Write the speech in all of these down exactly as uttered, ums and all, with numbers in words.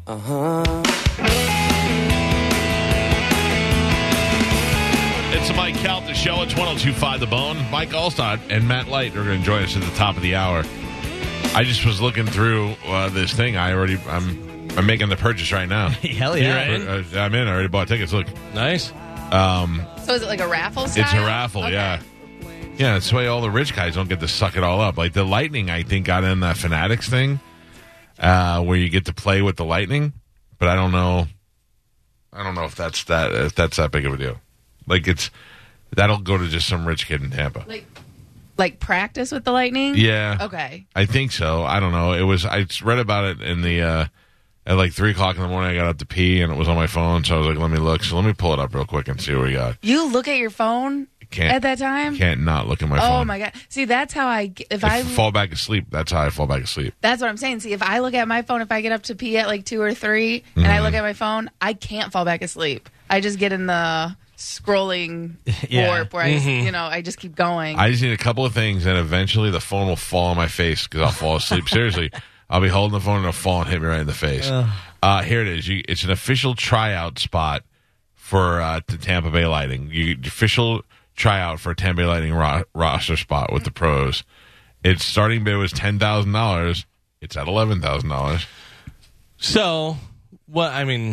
Uh-huh. It's the Mike Calta Show. It's one oh two point five The Bone. Mike Allstott and Matt Light are going to join us at the top of the hour. I just was looking through uh, this thing. I already, I'm, I'm making the purchase right now. Hell yeah! You're in? Uh, I'm in. I already bought tickets. Look, Nice. um, So is it like a raffle style? it's a raffle. Okay. Yeah, yeah. That's why all the rich guys don't get to suck it all up. Like the Lightning, I think got in the Fanatics thing, uh, where you get to play with the Lightning. But I don't know. I don't know if that's that if that's that big of a deal. Like it's that'll go to just some rich kid in Tampa. Like, like practice with the Lightning? Yeah. Okay. I think so. I don't know. It was. I read about it in the uh, at like three o'clock in the morning. I got up to pee and it was on my phone. So I was like, "Let me look." So let me pull it up real quick and see what we got. You look at your phone Can't at that time? Can't not look at my Oh phone. my god! See, that's how I g- if If I I fall back asleep, that's how I fall back asleep. that's what I'm saying. See, if I look at my phone, if I get up to pee at like two or three, and I Mm-hmm. look at my phone, I can't fall back asleep. I just get in the scrolling Yeah. warp where I, Mhm. you know, I just keep going. I just need a couple of things, and eventually the phone will fall on my face because I'll fall asleep. Seriously, I'll be holding the phone and it'll fall and hit me right in the face. Uh, here it is. You, it's an official tryout spot for uh, the Tampa Bay Lightning. You official tryout for a Tampa Bay Lightning ro- roster spot with the pros. Its starting bid was ten thousand dollars. It's at eleven thousand dollars. So, what? I mean,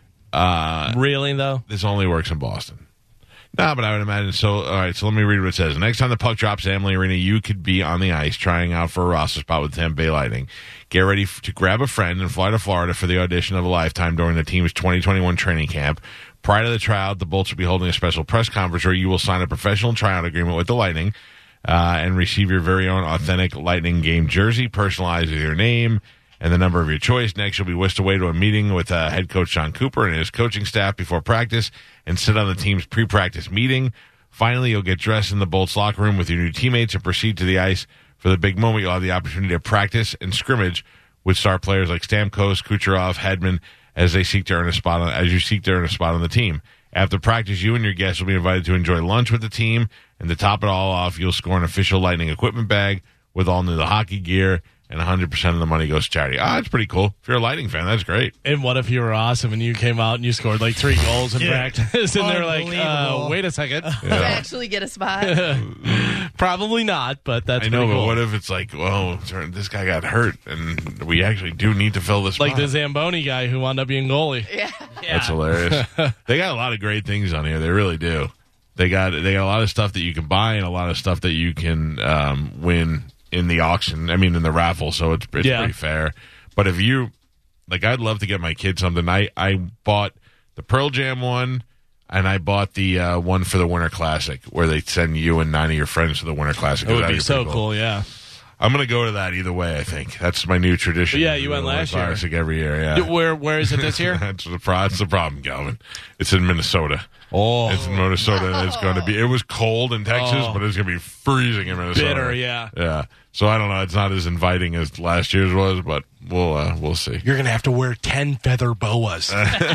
uh, really though? This only works in Boston. No, but I would imagine. So, all right, so let me read what it says. Next time the puck drops at Amalie Arena, you could be on the ice trying out for a roster spot with Tampa Bay Lightning. Get ready f- to grab a friend and fly to Florida for the audition of a lifetime during the team's twenty twenty-one training camp. Prior to the tryout, the Bolts will be holding a special press conference where you will sign a professional tryout agreement with the Lightning uh, and receive your very own authentic Lightning game jersey, personalized with your name and the number of your choice. Next, you'll be whisked away to a meeting with uh, head coach John Cooper and his coaching staff before practice and sit on the team's pre-practice meeting. Finally, you'll get dressed in the Bolts locker room with your new teammates and proceed to the ice for the big moment. You'll have the opportunity to practice and scrimmage with star players like Stamkos, Kucherov, Hedman as they seek to earn a spot on, as you seek to earn a spot on the team. After practice, you and your guests will be invited to enjoy lunch with the team, and to top it all off, you'll score an official Lightning equipment bag with all new hockey gear, and one hundred percent of the money goes to charity. Ah, that's pretty cool. If you're a Lightning fan, that's great. And what if you were awesome and you came out and you scored like three goals in Dude, practice, and they're like, uh, unbelievable. "Wait a second, You actually get a spot. probably not," but that's I know, pretty but cool. what if it's like, well, this guy got hurt, and we actually do need to fill this Like spot? the Zamboni guy who wound up being goalie. Yeah. That's hilarious. They got a lot of great things on here. They really do. They got they got a lot of stuff that you can buy and a lot of stuff that you can um, win in the auction. I mean, in the raffle. So it's it's Yeah. pretty fair. But if you like, I'd love to get my kid something. I I bought the Pearl Jam one, and I bought the uh, one for the Winter Classic, where they send you and nine of your friends to the Winter Classic. It would That'd be so pretty cool. Yeah. I'm going to go to that either way, I think. That's my new tradition. Yeah, you went The Winter last year. Classic every year, yeah. Where Where is it this year? that's, the pro- that's the problem, Calvin. It's in Minnesota. Oh, It's in Minnesota, and it's going to be. It was cold in Texas, Oh. but it's going to be freezing in Minnesota. bitter. Yeah. Yeah. So I don't know. It's not as inviting as last year's was, but we'll uh, we'll see. You're going to have to wear ten feather boas.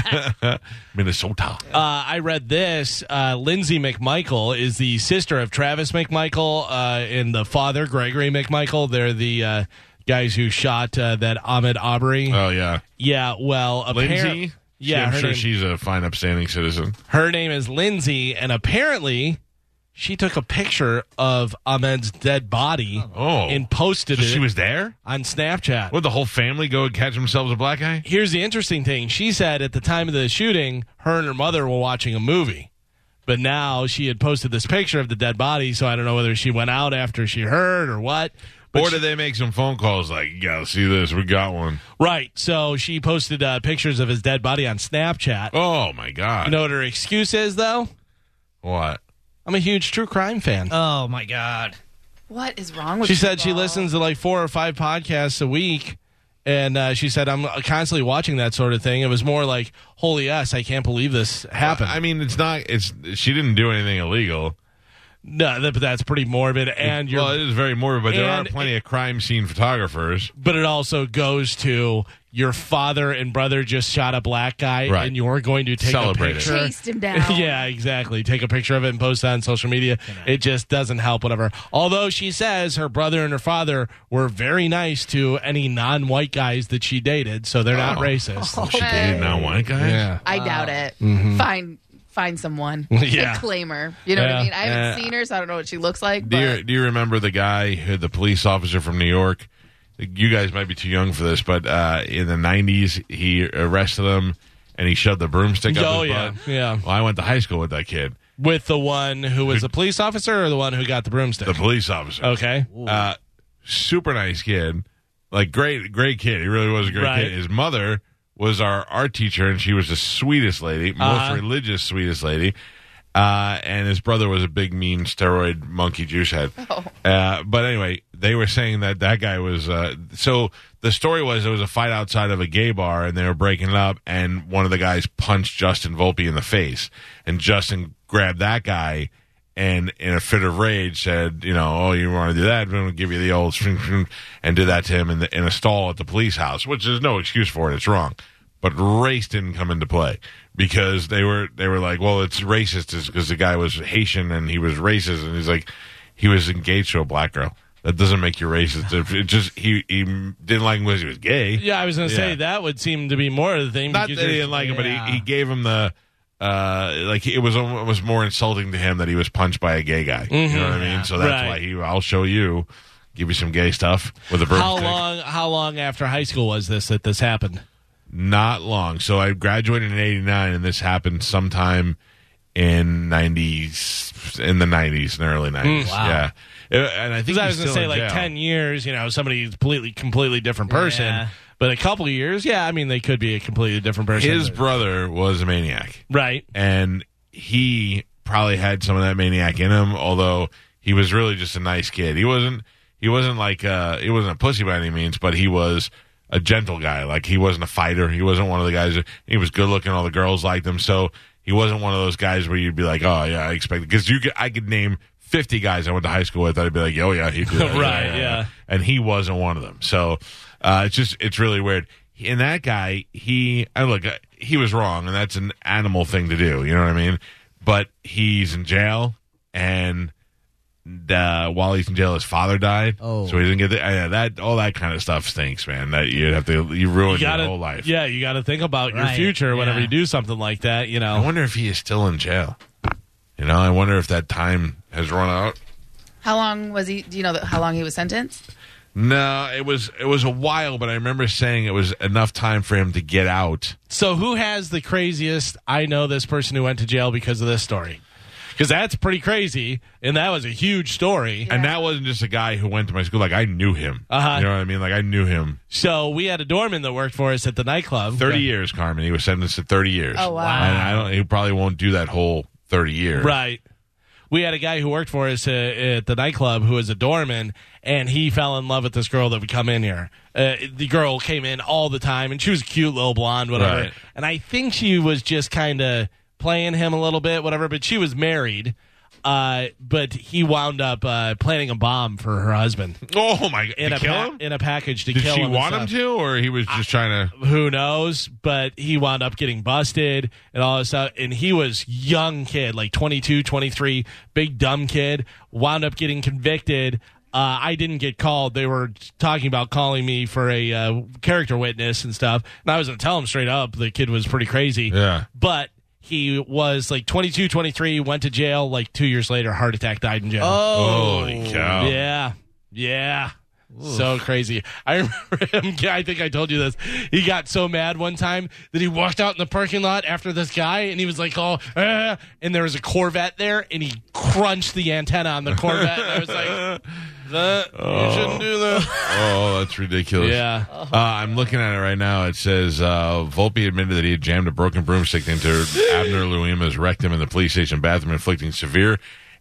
Minnesota. Uh, I read this. Uh, Lindsay McMichael is the sister of Travis McMichael uh, and the father, Gregory McMichael. They're the uh, guys who shot uh, that Ahmed Aubrey. Oh yeah, yeah, well, apparently. Lindsay. Yeah, I'm her sure name- she's a fine, upstanding citizen. Her name is Lindsay, and apparently she took a picture of Ahmed's dead body Oh, and posted so it she was there. on Snapchat. Would the whole family go and catch themselves a black eye? Here's the interesting thing. She said at the time of the shooting, her and her mother were watching a movie. But now she had posted this picture of the dead body, so I don't know whether she went out after she heard or what. But Or she- did they make some phone calls like, you gotta see this, we got one? right. So she posted uh, pictures of his dead body on Snapchat. Oh, my God. You know what her excuse is, though? What? I'm a huge true crime fan. Oh, my God. What is wrong with She said she people? listens to like four or five podcasts a week. And uh, she said, I'm constantly watching that sort of thing. It was more like, holy yes, I can't believe this happened. I mean, it's not, it's, she didn't do anything illegal. No, that, but that's pretty morbid. And you're, well, it is very morbid, but there are and plenty it- of crime scene photographers. but it also goes to your father and brother just shot a black guy, Right. and you're going to take Celebrate a it. picture. Chased him down. Yeah, exactly. Take a picture of it and post it on social media. It just doesn't help, whatever. Although she says her brother and her father were very nice to any non-white guys that she dated, so they're not Oh. racist. She dated non-white guys? Yeah. I doubt it. Find find someone. Yeah. Claim her. You know what Yeah. I mean? I haven't Uh, seen her, so I don't know what she looks like. Do But you, do you remember the guy, who, the police officer from New York? You guys might be too young for this, but uh, in the nineties, he arrested him and he shoved the broomstick up Oh, his yeah. butt. Yeah. Well, I went to high school with that kid, With the one who was a police officer or the one who got the broomstick? the police officer. Okay. Uh, super nice kid, like great, great kid. He really was a great Right. kid. His mother was our art teacher, and she was the sweetest lady, most Uh-huh. religious, sweetest lady. Uh, and his brother was a big, mean steroid monkey juice head. Oh. Uh, but anyway, they were saying that that guy was. Uh, so the story was there was a fight outside of a gay bar, and they were breaking it up, and one of the guys punched Justin Volpe in the face, and Justin grabbed that guy. And in a fit of rage, said, "You know, oh, you want to do that? I'm going to give you the old," shring, shring," and did that to him in, the, in a stall at the police house, which there's no excuse for it. It's wrong, but race didn't come into play because they were they were like, "Well, it's racist because the guy was Haitian and he was racist," and he's like, he was engaged to a black girl. That doesn't make you racist. If it just he he didn't like him because he was gay. Yeah, I was going to say Yeah. that would seem to be more of the thing. Not because that he you're- didn't like him, but Yeah. he, he gave him the uh like it was it was more insulting to him that he was punched by a gay guy. You know what I mean? So that's Right. why he I'll show you, give you some gay stuff with a How broomstick. long? How long after high school was this that this happened? Not long. So I graduated in eighty-nine, and this happened sometime in nineties, in the nineties, in the early nineties. wow. Yeah, Uh, and I think Because I he's was going to still say in like jail. ten years. You know, somebody's completely, completely different person. Yeah. But a couple of years, yeah. I mean, they could be a completely different person. His but- brother was a maniac. right. And he probably had some of that maniac in him, although he was really just a nice kid. He wasn't he wasn't like uh he wasn't a pussy by any means, but he was a gentle guy. Like he wasn't a fighter. He wasn't one of the guys that, he was good looking, all the girls liked him. So he wasn't one of those guys where you'd be like, "Oh yeah, I expect," because you could, I could name fifty guys I went to high school with, I'd be like, "Oh yeah, he did that." Right, yeah. And he wasn't one of them. So uh it's just it's really weird. And that guy, he, I look, uh, he was wrong, and that's an animal thing to do. You know what I mean? But he's in jail, and uh, while he's in jail, his father died. Oh. So he didn't get the, uh, that. All that kind of stuff stinks, man. That you have to, you ruin You gotta, your whole life. yeah, you got to think about your Right, future whenever yeah. you do something like that. You I know, wonder if he is still in jail. You know, I wonder if that time has run out. how long was he? Do you know that, how long he was sentenced? No, it was it was a while, but I remember saying it was enough time for him to get out. so who has the craziest? I know this person who went to jail because of this story. Because that's pretty crazy, and that was a huge story. And that wasn't just a guy who went to my school. Like, I knew him. Uh-huh. You know what I mean? Like, I knew him. So we had a doorman that worked for us at the nightclub. thirty years, Carmen. He was sentenced to thirty years. Oh, wow. And I don't. He probably won't do that whole thirty years. Right. We had a guy who worked for us uh, at the nightclub who was a doorman, and he fell in love with this girl that would come in here. Uh, the girl came in all the time, and she was a cute little blonde, whatever. Right. And I think she was just kind of playing him a little bit, whatever, but she was married. Uh, but he wound up uh, planting a bomb for her husband Oh my god! in To a kill pa- him? in a package to Did kill she him. and want him stuff. to, or he was just trying to? Who knows? But he wound up getting busted and all this stuff. And he was young kid, like twenty-two, twenty-three, big dumb kid, wound up getting convicted. Uh, I didn't get called. They were talking about calling me for a uh, character witness and stuff. And I was going to tell him straight up the kid was pretty crazy. Yeah. But he was like twenty-two, twenty-three, went to jail. Like two years later, heart attack, died in jail. Holy cow! Yeah. Yeah. So crazy. I remember him. I think I told you this. He got so mad one time that he walked out in the parking lot after this guy, and he was like, oh, ah, and there was a Corvette there, and he crunched the antenna on the Corvette. And I was like, that, you shouldn't do that. Oh, that's ridiculous. Yeah. Uh, I'm looking at it right now. It says uh, Volpe admitted that he had jammed a broken broomstick into Abner Luima's rectum in the police station bathroom, inflicting severe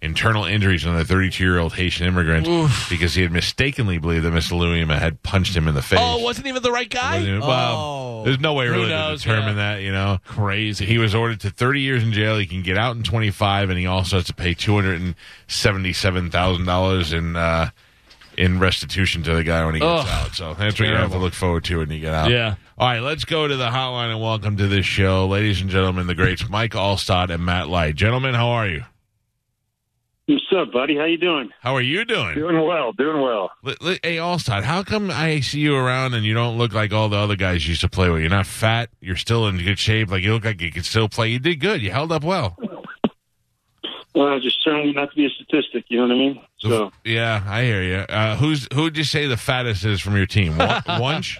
internal injuries on the thirty-two-year-old Haitian immigrant Oof. because he had mistakenly believed that Mister Luyima had punched him in the face. Oh, it wasn't even the right guy? Wasn't even- Well, Oh. there's no way Who really knows, to determine yeah. that, you know. Crazy. He was ordered to thirty years in jail. He can get out in twenty-five, and he also has to pay two hundred seventy-seven thousand dollars in uh, in restitution to the guy when he gets Ugh. out. So that's what you have to look forward to when you get out. Yeah. All right, let's go to the hotline and welcome to this show, ladies and gentlemen, the greats Mike Allstott and Matt Light. Gentlemen, how are you? What's up, buddy? How you doing? How are you doing? Doing well, doing well. Li- li- Hey, Allstott, how come I see you around and you don't look like all the other guys you used to play with? You're not fat. You're still in good shape. Like, you look like you could still play. You did good. You held up well. Well, just trying not to be a statistic. You know what I mean? So, Yeah, I hear you. Uh, who's who would you say the fattest is from your team? Wa- Wunsch?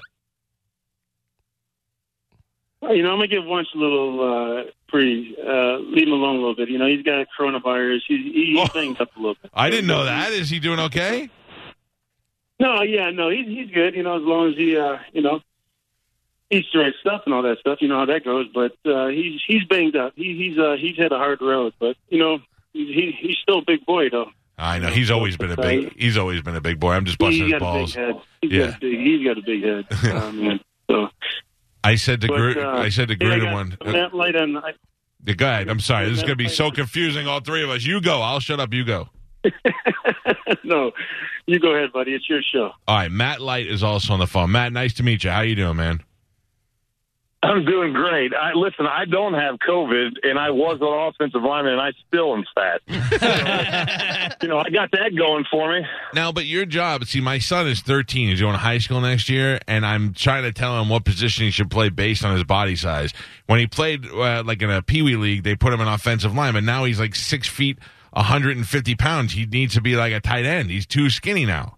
you know, I'm gonna give Wunsch a little uh, pretty. Uh, leave him alone a little bit. You know, he's got coronavirus. He's he, he's Oh. banged up a little bit. I didn't know that. Is he doing okay? No, yeah, no, he's he's good. You know, as long as he, uh, you know, eats the right stuff and all that stuff. You know how that goes. But uh, he's he's banged up. He, he's uh, he's had a hard road. But you know, he, he he's still a big boy though. I know. He's always been a big. He's always been a big boy. I'm just busting He's his got balls. a big head. He's Yeah. got a big, he's got a big head. uh, man. So. I said to But, Gru- uh, I said to hey, I Gruden got one. Uh, Matt Light on. I, yeah, go ahead. I'm sorry. This is going to be so confusing. All three of us. You go. I'll shut up. You go. no, you go ahead, buddy. It's your show. All right. Matt Light is also on the phone. Matt, nice to meet you. How you doing, man? I'm doing great. I listen. I don't have COVID, and I was an offensive lineman, and I still am fat. So, you know, I got that going for me. Now, but your job, see, my son is thirteen. He's going to high school next year, and I'm trying to tell him what position he should play based on his body size. When he played, uh, like in a Pee Wee league, they put him in offensive line, but now he's like six feet, one hundred fifty pounds. He needs to be like a tight end. He's too skinny now.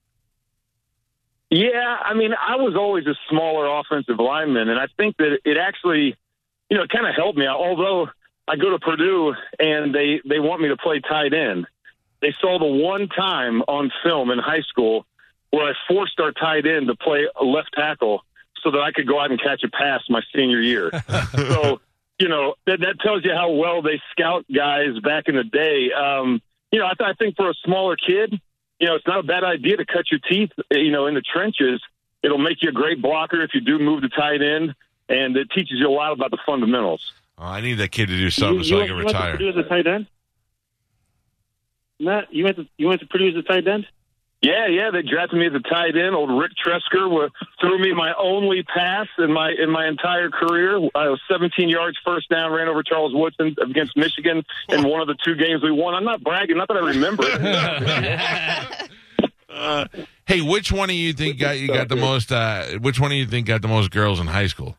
Yeah, I mean, I was always a smaller offensive lineman, and I think that it actually, you know, it kind of helped me out. Although I go to Purdue and they they want me to play tight end. They saw the one time on film in high school where I forced our tight end to play a left tackle so that I could go out and catch a pass my senior year. So, you know, that, that tells you how well they scout guys back in the day. Um, you know, I, th- I think for a smaller kid, you know, it's not a bad idea to cut your teeth, you know, in the trenches. It'll make you a great blocker if you do move to tight end, and it teaches you a lot about the fundamentals. Oh, I need that kid to do something you, so you I can went retire. to Purdue as a tight end? Matt, you went to you went to Purdue as a tight end? Yeah, yeah, they drafted me as a tight end. Old Rick Tresker wa- threw me my only pass in my in my entire career. I was seventeen yards first down, ran over Charles Woodson against Michigan in one of the two games we won. I'm not bragging, not that I remember it. Uh, hey, which one of you think got you got the most? Uh, which one of you think got the most girls in high school?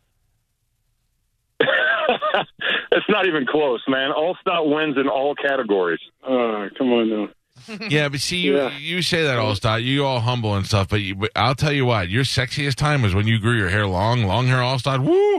It's not even close, man. All-Star wins in all categories. Uh, come on now. Yeah, but see, you Yeah. you say that all star, you all humble and stuff, but, you, but I'll tell you what, your sexiest time was when you grew your hair long, long hair all star. Woo!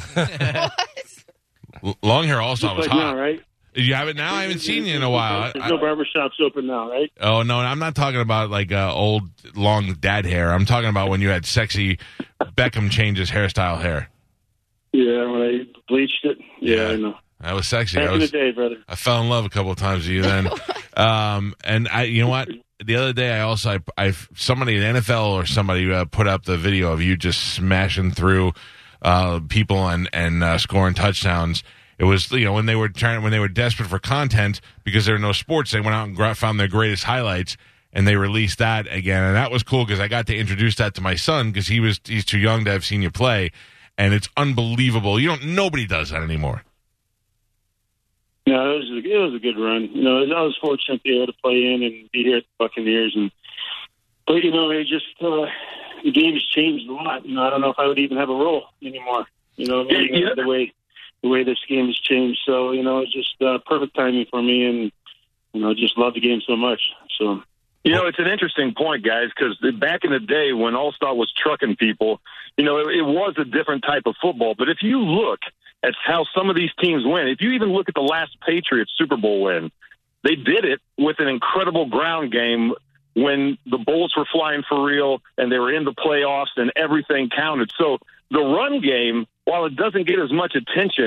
L- long hair all star Just was like hot. now, right? You have it now? I haven't seen you in a while. There's I- no barber shops open now, right? oh no, I'm not talking about like uh, old long dad hair. I'm talking about when you had sexy Beckham changes hairstyle hair. Yeah, when I bleached it. Yeah, Yeah. I know. That was sexy. Back I in was. the day, brother. I fell in love a couple of times with you then. um, and I, you know what? The other day, I also, I, I somebody in N F L or somebody uh, put up the video of you just smashing through uh, people and and uh, scoring touchdowns. It was, you know, when they were trying, when they were desperate for content because there were no sports, they went out and gra- found their greatest highlights and they released that again, and that was cool because I got to introduce that to my son because he was he's too young to have seen you play, and it's unbelievable. You don't, nobody does that anymore. No, it was a, it was a good run. You know, I was fortunate to be able to play in and be here at the Buccaneers, and but you know, it just uh, the game has changed a lot. You know, I don't know if I would even have a role anymore. You know, I mean, Yeah, yeah. the way the way this game has changed. So you know, it's just uh, perfect timing for me, and you know, just love the game so much. So. You know, it's an interesting point, guys, because back in the day when All-Star was trucking people, you know, it, it was a different type of football. But if you look at how some of these teams win, if you even look at the last Patriots Super Bowl win, they did it with an incredible ground game when the bullets were flying for real and they were in the playoffs and everything counted. So the run game, while it doesn't get as much attention,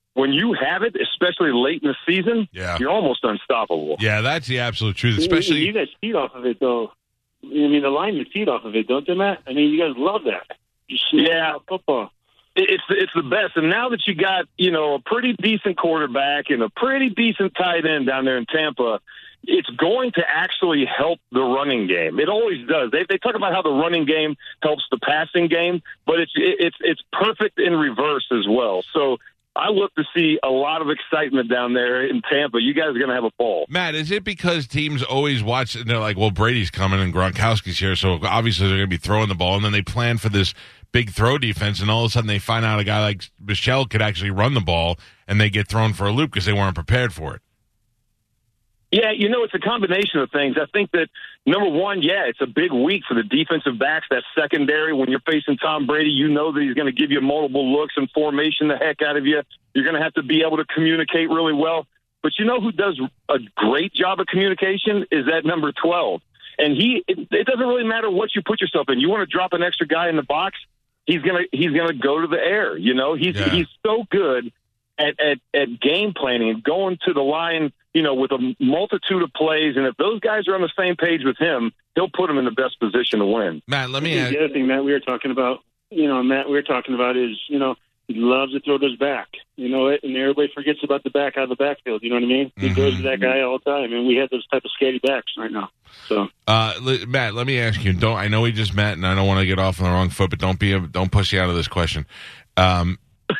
when you have it, especially late in the season, Yeah. you're almost unstoppable. Yeah, that's the absolute truth. You- Especially, you guys feed off of it, though. I mean, the linemen feed off of it, don't they, Matt? I mean, you guys love that. You Yeah. football. It's it's the best. And now that you got, you know, a pretty decent quarterback and a pretty decent tight end down there in Tampa, it's going to actually help the running game. It always does. They they talk about how the running game helps the passing game, but it's it's it's perfect in reverse as well. So I look to see a lot of excitement down there in Tampa. You guys are going to have a ball. Matt, is it because teams always watch and they're like, well, Brady's coming and Gronkowski's here, so obviously they're going to be throwing the ball, and then they plan for this big throw defense, and all of a sudden they find out a guy like Michelle could actually run the ball, and they get thrown for a loop because they weren't prepared for it? Yeah, you know, it's a combination of things. I think that, number one, yeah, it's a big week for the defensive backs, that secondary. When you're facing Tom Brady, you know that he's going to give you multiple looks and formation the heck out of you. You're going to have to be able to communicate really well. But you know who does a great job of communication is that number twelve. And he, it, it doesn't really matter what you put yourself in. You want to drop an extra guy in the box, he's gonna he's gonna go to the air. You know, he's Yeah. he's so good at, at at game planning and going to the line, you know, with a multitude of plays. And if those guys are on the same page with him, he'll put them in the best position to win. Matt, let me I think ask. the other thing, Matt, we were talking about, you know, Matt, we were talking about is, you know, he loves to throw to his back. You know it, and everybody forgets about the back out of the backfield. You know what I mean? He Mhm. goes to that guy all the time, and we have those type of scatty backs right now. So Uh, li- Matt, let me ask you. Don't I know we just met, and I don't want to get off on the wrong foot, but don't be a, don't push you out of this question. Um,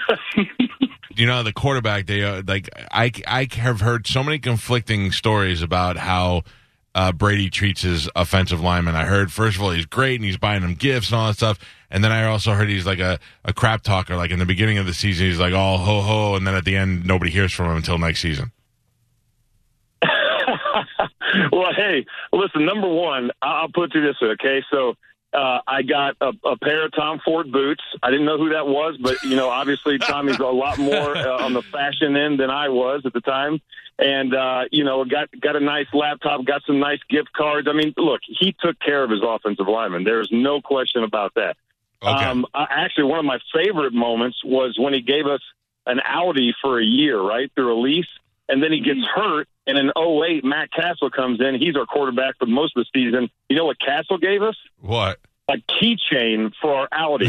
you know, the quarterback. They uh, like I I have heard so many conflicting stories about how uh, Brady treats his offensive linemen. I heard first of all he's great and he's buying them gifts and all that stuff, and then I also heard he's like a, a crap talker. Like in the beginning of the season, he's like all ho ho, and then at the end nobody hears from him until next season. Well, hey, listen, number one, I'll put it to this way, okay? So uh, I got a, a pair of Tom Ford boots. I didn't know who that was, but, you know, obviously Tommy's a lot more uh, on the fashion end than I was at the time. And, uh, you know, got got a nice laptop, got some nice gift cards. I mean, look, he took care of his offensive lineman. There's no question about that. Okay. Um, I, actually, one of my favorite moments was when he gave us an Audi for a year, right, through a lease. And then he gets hurt, and in oh eight, Matt Castle comes in. He's our quarterback for most of the season. You know what Castle gave us? What? A keychain for our Audi.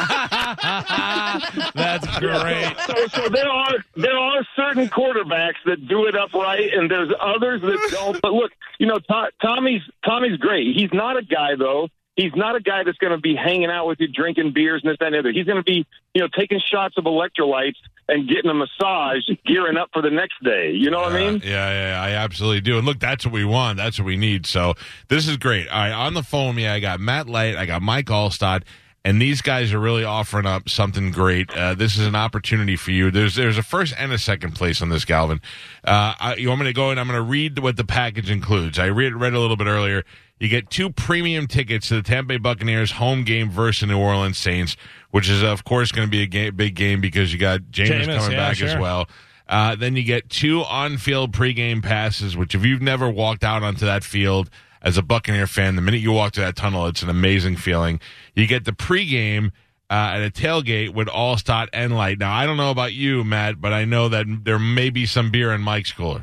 That's great. so, so there are there are certain quarterbacks that do it upright, and there's others that don't. But look, you know, To- Tommy's Tommy's great. He's not a guy though. He's not a guy that's going to be hanging out with you, drinking beers and this, that, and the other. He's going to be, you know, taking shots of electrolytes and getting a massage, gearing up for the next day. You know what I mean? Yeah, yeah, yeah, I absolutely do. And look, that's what we want. That's what we need. So this is great. All right, on the phone, yeah, I got Matt Light, I got Mike Alstott, and these guys are really offering up something great. Uh, this is an opportunity for you. There's there's a first and a second place on this, Galvin. Uh, I, you want me to go and I'm going to read what the package includes. I read, read a little bit earlier. You get two premium tickets to the Tampa Bay Buccaneers home game versus New Orleans Saints, which is, of course, going to be a game, big game because you got Jameis, Jameis, coming yeah, back sure. as well. Uh, then you get two on-field pregame passes, which if you've never walked out onto that field as a Buccaneer fan, the minute you walk to that tunnel, it's an amazing feeling. You get the pregame uh, at a tailgate with Alstott and Light. Now, I don't know about you, Matt, but I know that there may be some beer in Mike's cooler.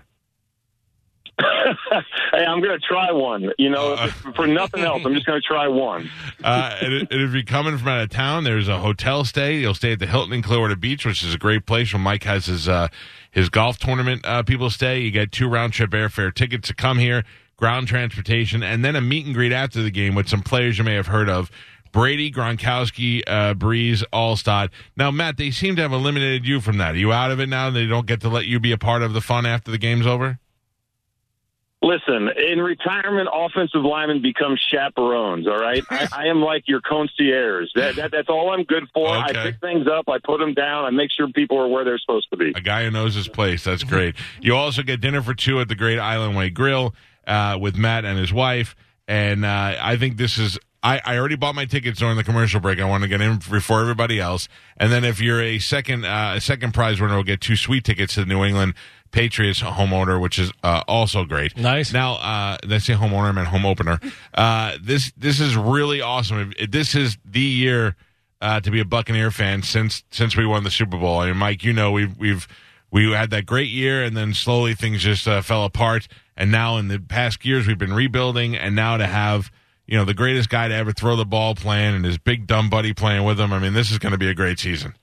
Hey, I'm going to try one. You know, Uh, if- for nothing else, I'm just going to try one. Uh, and, and if you're coming from out of town, there's a hotel stay. You'll stay at the Hilton in Clearwater Beach, which is a great place where Mike has his uh, his golf tournament uh, people stay. You get two round trip airfare tickets to come here, ground transportation, and then a meet and greet after the game with some players you may have heard of. Brady, Gronkowski, uh, Breeze, Alstott. Now, Matt, they seem to have eliminated you from that. Are you out of it now? They don't get to let you be a part of the fun after the game's over? Listen, in retirement, offensive linemen become chaperones, all right? I, I am like your concierge. That, that, that's all I'm good for. Okay. I pick things up. I put them down. I make sure people are where they're supposed to be. A guy who knows his place. That's great. You also get dinner for two at the Great Island Way Grill uh, with Matt and his wife. And uh, I think this is I, I already bought my tickets during the commercial break. I want to get in before everybody else. And then if you're a second uh, a second prize winner, we'll get two sweet tickets to the New England Patriots homeowner, which is uh, also great. Nice. Now, uh, did I say homeowner? I meant home opener. Uh, this this is really awesome. This is the year uh, to be a Buccaneer fan since since we won the Super Bowl. I mean, Mike, you know we've we've we had that great year, and then slowly things just uh, fell apart. And now in the past years, we've been rebuilding, and now to have, you know, the greatest guy to ever throw the ball playing and his big dumb buddy playing with him, I mean, this is going to be a great season.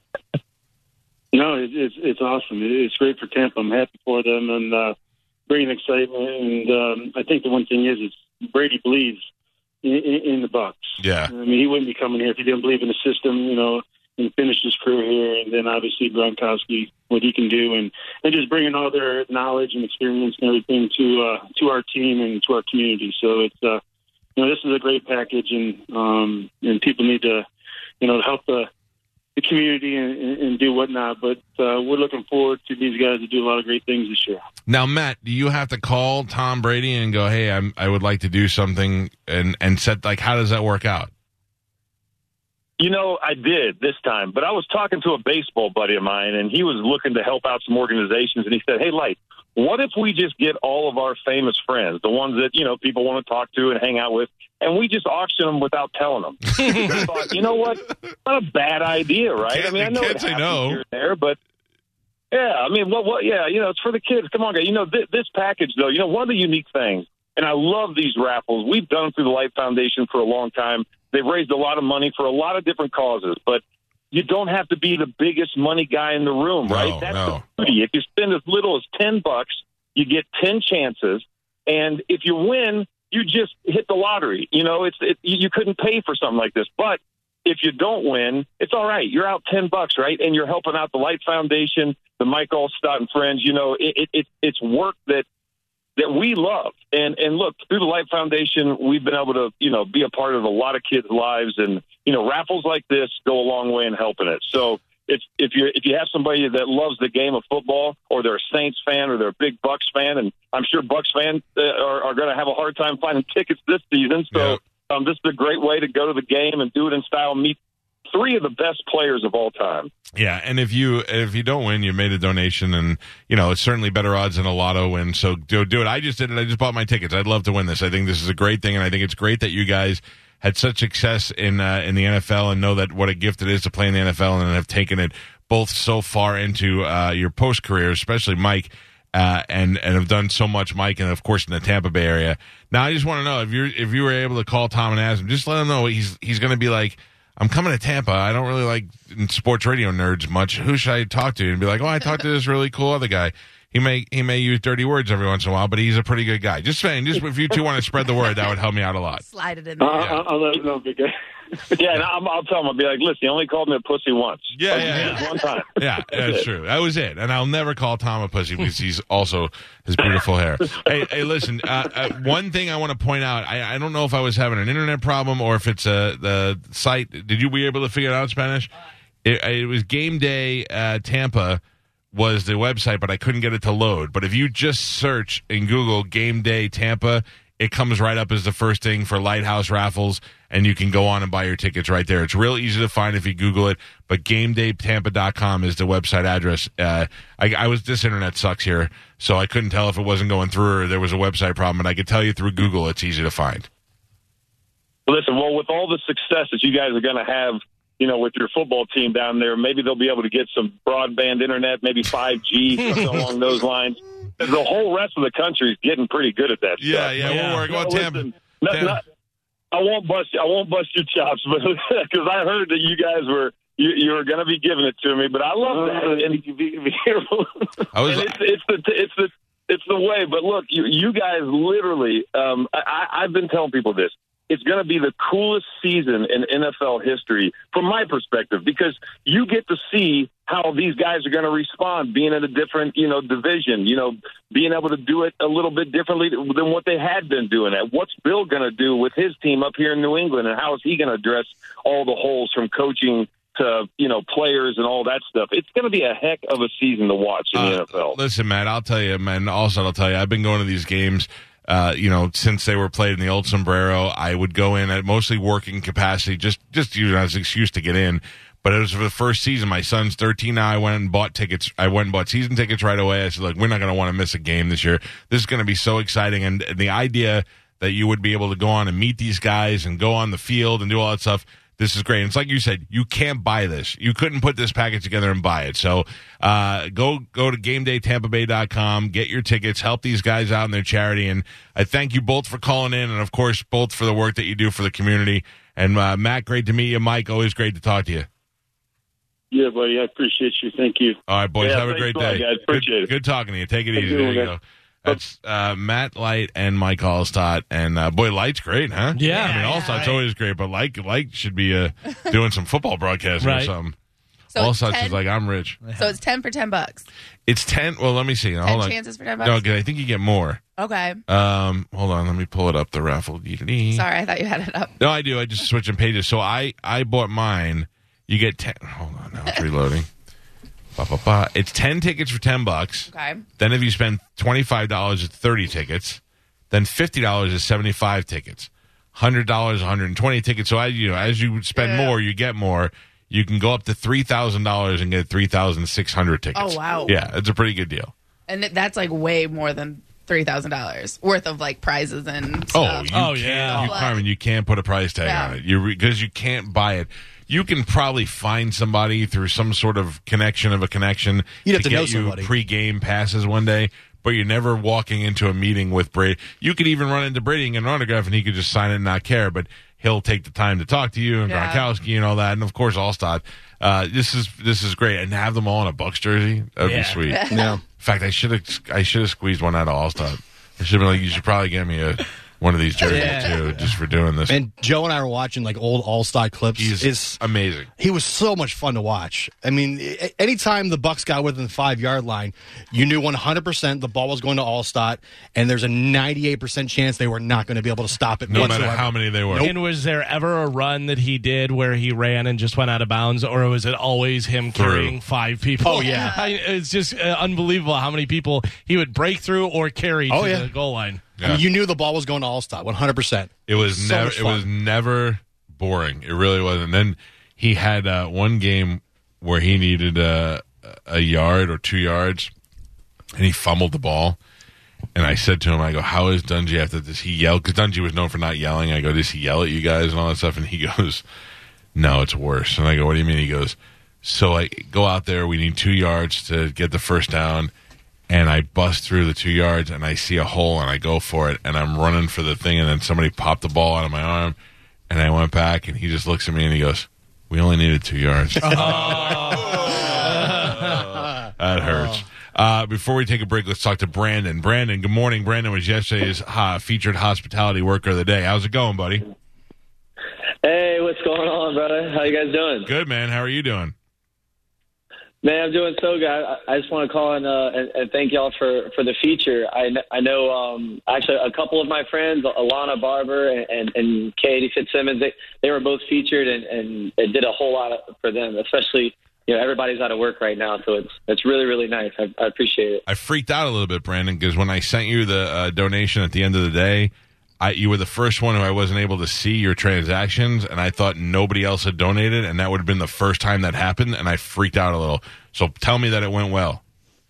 No, it, it's it's awesome. It's great for Tampa. I'm happy for them and uh, bringing excitement. And um, I think the one thing is, is Brady believes in, in, in the Bucs. Yeah. I mean, he wouldn't be coming here if he didn't believe in the system, you know, and finish his career here. And then obviously Gronkowski, what he can do, and, and just bringing all their knowledge and experience and everything to uh, to our team and to our community. So it's uh, you know, this is a great package, and um, and people need to, you know, help the the community and, and do whatnot. But uh, we're looking forward to these guys to do a lot of great things this year. Now, Matt, do you have to call Tom Brady and go, hey, I'm, I would like to do something, and, and set, like, how does that work out? You know, I did this time, but I was talking to a baseball buddy of mine, and he was looking to help out some organizations, and he said, hey, Light, what if we just get all of our famous friends, the ones that, you know, people want to talk to and hang out with, and we just auction them without telling them? I thought, you know what? Not a bad idea, right? Can't, I mean, I know it say happens no. here and there, but yeah, I mean, what, what, yeah, you know, it's for the kids. Come on, guys. You know, th- this package, though, you know, one of the unique things, and I love these raffles. We've done them through the Light Foundation for a long time. They've raised a lot of money for a lot of different causes, but you don't have to be the biggest money guy in the room, No, right? That's no. the beauty. If you spend as little as ten bucks, you get ten chances, and if you win, you just hit the lottery. You know, it's it, you couldn't pay for something like this, but if you don't win, it's all right. You're out ten bucks, right? And you're helping out the Light Foundation, the Mike Allstott and Friends. You know, it, it, it it's work that that we love. And and look, through the Light Foundation, we've been able to, you know, be a part of a lot of kids' lives, and you know, raffles like this go a long way in helping it. So if if you if you have somebody that loves the game of football, or they're a Saints fan, or they're a big Bucks fan, and I'm sure Bucks fans uh, are, are going to have a hard time finding tickets this season. So Yeah. um, this is a great way to go to the game and do it in style, meet three of the best players of all time. Yeah, and if you if you don't win, you made a donation, and you know it's certainly better odds than a lotto win. So do do it. I just did it. I just bought my tickets. I'd love to win this. I think this is a great thing, and I think it's great that you guys had such success in uh, in the N F L, and know that what a gift it is to play in the N F L, and have taken it both so far into uh, your post career, especially Mike, uh, and and have done so much, Mike, and of course in the Tampa Bay area. Now I just want to know if you if you were able to call Tom and ask him, just let him know he's he's going to be like, I'm coming to Tampa. I don't really like sports radio nerds much. Who should I talk to? And be like, oh, I talked to this really cool other guy. He may he may use dirty words every once in a while, but he's a pretty good guy. Just saying, just if you two want to spread the word, that would help me out a lot. Slide it in Uh, there. I'll, I'll let him know, big guy. Yeah, and I'll, I'll tell him. I'll be like, listen, he only called me a pussy once. Yeah, Like, yeah, just yeah. one time. Yeah, that's true. That was it. And I'll never call Tom a pussy because he's also his beautiful hair. Hey, hey, listen. Uh, uh, one thing I want to point out. I, I don't know if I was having an internet problem or if it's uh, the site. Did you be able to figure it out, Spanish? It, it was Game Day uh, Tampa was the website, but I couldn't get it to load. But if you just search in Google Game Day Tampa, it comes right up as the first thing for Lighthouse raffles, and you can go on and buy your tickets right there. It's real easy to find if you Google it, but game day tampa dot com is the website address. Uh, I, I was this internet sucks here, so I couldn't tell if it wasn't going through or there was a website problem, and I could tell you through Google it's easy to find. Listen, well, with all the success that you guys are going to have, you know, with your football team down there, maybe they'll be able to get some broadband internet, maybe five G, something along those lines. The whole rest of the country is getting pretty good at that Yeah, stuff. yeah, Yeah. we'll work. Well, No, Tampa, listen, not- Tampa- not- I won't bust. I won't bust your chops, but because I heard that you guys were you, you were going to be giving it to me. But I love that, Uh, and, be, be careful. I was. and it's, it's the it's the it's the way. But look, you you guys literally. Um, I, I've been telling people this. It's going to be the coolest season in N F L history from my perspective, because you get to see how these guys are going to respond being in a different, you know, division, you know, being able to do it a little bit differently than what they had been doing it. What's Bill going to do with his team up here in New England, and how is he going to address all the holes from coaching to, you know, players and all that stuff? It's going to be a heck of a season to watch in the Uh, N F L. Listen, Matt, I'll tell you, man. Also, I'll tell you, I've been going to these games, uh, you know, since they were played in the old sombrero. I would go in at mostly working capacity, just just using it as an excuse to get in. But it was for the first season. My son's thirteen now. I went and bought tickets. I went and bought season tickets right away. I said, look, we're not going to want to miss a game this year. This is going to be so exciting. And the idea that you would be able to go on and meet these guys and go on the field and do all that stuff, This is great. And it's like you said, you can't buy this. You couldn't put this package together and buy it. So uh, go go to game day tampa bay dot com, get your tickets, help these guys out in their charity. And I thank you both for calling in, and, of course, both for the work that you do for the community. And, uh, Matt, great to meet you. Mike, always great to talk to you. Yeah, buddy, I appreciate you. Thank you. All right, boys, Yeah, have a thanks great a lot, day. guys. Appreciate good, it. good talking to you. Take it Thank easy. you, There you guys. go. That's uh, Matt Light and Mike Allstott. And, uh, boy, Light's great, huh? Yeah. I mean, Yeah, Allstott's right. always great, but Light, Light should be uh, doing some football broadcasting Right. or something. So it's Allstott's ten, is like, I'm rich. so it's ten for ten bucks. It's ten. Well, let me see. Now, Ten hold on. chances for ten No, bucks. 'cause I think you get more. Okay. Um, hold on. Let me pull it up, the raffle. Sorry, I thought you had it up. No, I do. I just switching pages. So I, I bought mine. You get ten. Hold on. Now it's reloading. Ba, ba, ba. It's ten tickets for ten bucks. Okay. Then if you spend twenty-five dollars, it's thirty tickets. Then fifty dollars is seventy-five tickets. one hundred dollars, one hundred twenty tickets. So as you, as you spend Yeah. more, you get more. You can go up to three thousand dollars and get three thousand six hundred tickets. Oh, wow. Yeah, it's a pretty good deal. And it- that's like way more than three thousand dollars worth of like prizes and Oh, stuff. you Oh, can't, yeah. you, Carmen, you can't put a price tag Yeah. on it. You because you can't buy it. You can probably find somebody through some sort of connection of a connection You'd have to get know you somebody. pre-game passes one day, but you're never walking into a meeting with Brady. You could even run into Brady and get an autograph, and he could just sign it and not care, but he'll take the time to talk to you and Yeah. Gronkowski and all that, and of course Allstott. Uh, this is this is great, and to have them all in a Bucs jersey, that would Yeah. be sweet. Yeah. In fact, I should have I should have squeezed one out of Allstott. I should have been like, you should probably get me a one of these jerseys Yeah. too, just for doing this. And Joe and I were watching like old All-Star clips. He's It's amazing. He was so much fun to watch. I mean, a- anytime the Bucks got within the five-yard line, you knew one hundred percent the ball was going to Allstott, and there's a ninety-eight percent chance they were not going to be able to stop it No whatsoever. matter how many they were. And was there ever a run that he did where he ran and just went out of bounds, or was it always him Through. carrying five people? Oh, yeah. I, it's just uh, unbelievable how many people he would break through or carry Oh, to yeah. the goal line. I mean, you knew the ball was going to Allstott, one hundred percent. It was So never. much It fun. was never boring. It really wasn't. And then he had uh, one game where he needed uh, a yard or two yards, and he fumbled the ball. And I said to him, I go, "How is Dungy after this?" He yelled because Dungy was known for not yelling. I go, "Does he yell at you guys and all that stuff?" And he goes, "No, it's worse." And I go, "What do you mean?" He goes, "So I go out there. We need two yards to get the first down." And I bust through the two yards, and I see a hole, and I go for it, and I'm running for the thing, and then somebody popped the ball out of my arm, and I went back, and he just looks at me, and he goes, "We only needed two yards." That hurts. Uh, before we take a break, let's talk to Brandon. Brandon, good morning. Brandon was yesterday's uh, featured hospitality worker of the day. How's it going, buddy? Hey, what's going on, brother? How you guys doing? Good, man. How are you doing? Man, I'm doing so good. I, I just want to call in uh, and, and thank y'all for, for the feature. I, kn- I know um, actually a couple of my friends, Alana Barber and, and, and Katie Fitzsimmons, they, they were both featured, and, and it did a whole lot for them, especially, you know, everybody's out of work right now, so it's it's really, really nice. I, I appreciate it. I freaked out a little bit, Brandon, because when I sent you the uh, donation at the end of the day, I, you were the first one who I wasn't able to see your transactions, and I thought nobody else had donated, and that would have been the first time that happened, and I freaked out a little. So tell me that it went well.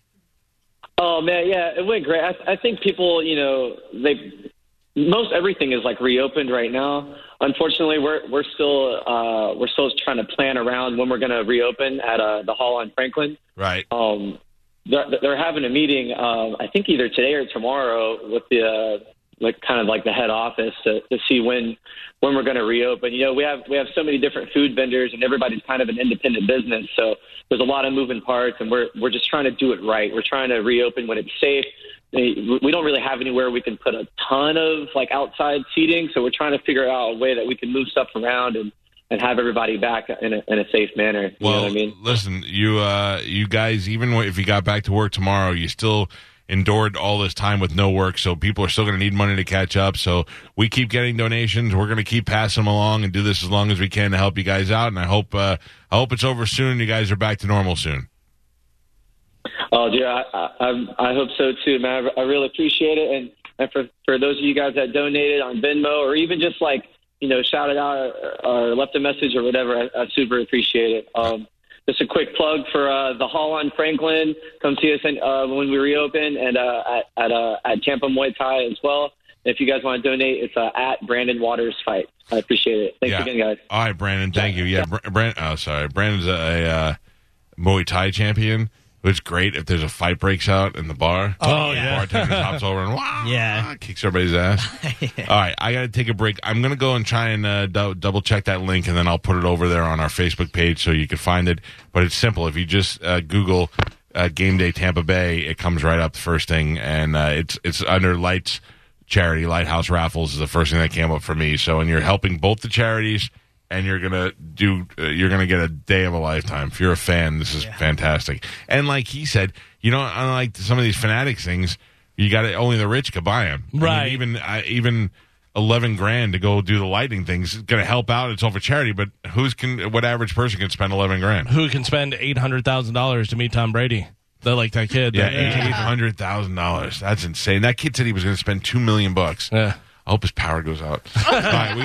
Oh man, yeah, it went great. I, I think people, you know, they most everything is like reopened right now. Unfortunately, we're we're still uh, we're still trying to plan around when we're going to reopen at uh, the Hall on Franklin. Right. Um, they're, they're having a meeting, um, I think either today or tomorrow, with the uh, like kind of like the head office to, to see when when we're going to reopen. You know, we have we have so many different food vendors, and everybody's kind of an independent business, so there's a lot of moving parts, and we're we're just trying to do it right. We're trying to reopen when it's safe. We don't really have anywhere we can put a ton of like outside seating, so we're trying to figure out a way that we can move stuff around and, and have everybody back in a, in a safe manner. You Well, know what I mean? listen, you uh, you guys, even if you got back to work tomorrow, you still endured all this time with no work, so people are still going to need money to catch up. So we keep getting donations. We're going to keep passing them along and do this as long as we can to help you guys out. And I hope uh, I hope it's over soon. You guys are back to normal soon. Oh, dear, I, I, I hope so too, man. I really appreciate it, and, and for for those of you guys that donated on Venmo or even just like you know shouted out or, or left a message or whatever, I, I super appreciate it. Um, just a quick plug for uh, the Hall on Franklin. Come see us in, uh, when we reopen, and uh, at at, uh, at Tampa Muay Thai as well. If you guys want to donate, it's uh, at Brandon Waters Fight. I appreciate it. Thanks Yeah. again, guys. All right, Brandon. Thank you. Yeah, Br- Brand. Oh, sorry. Brandon's a, a uh, Muay Thai champion. It's great if there's a fight breaks out in the bar. Oh, the yeah. bartender hops over and wah, Yeah. kicks everybody's ass. Yeah. All right, I got to take a break. I'm going to go and try and uh, dou- double check that link, and then I'll put it over there on our Facebook page so you can find it. But it's simple. If you just uh, Google uh, Game Day Tampa Bay, it comes right up the first thing, and uh, it's it's under Lights Charity. Lighthouse Raffles is the first thing that came up for me. So, and you're helping both the charities. And you're gonna do. Uh, you're gonna get a day of a lifetime. If you're a fan, this is Yeah. fantastic. And like he said, you know, unlike some of these Fanatics things, you got to only the rich could buy them. Right. even uh, even eleven grand to go do the lighting things is gonna help out. It's all for charity, but who's can? What average person can spend eleven grand? Who can spend eight hundred thousand dollars to meet Tom Brady? They're like that kid. Yeah, that- eight hundred thousand dollars. That's insane. That kid said he was gonna spend two million bucks. Yeah. I hope his power goes out. All right, we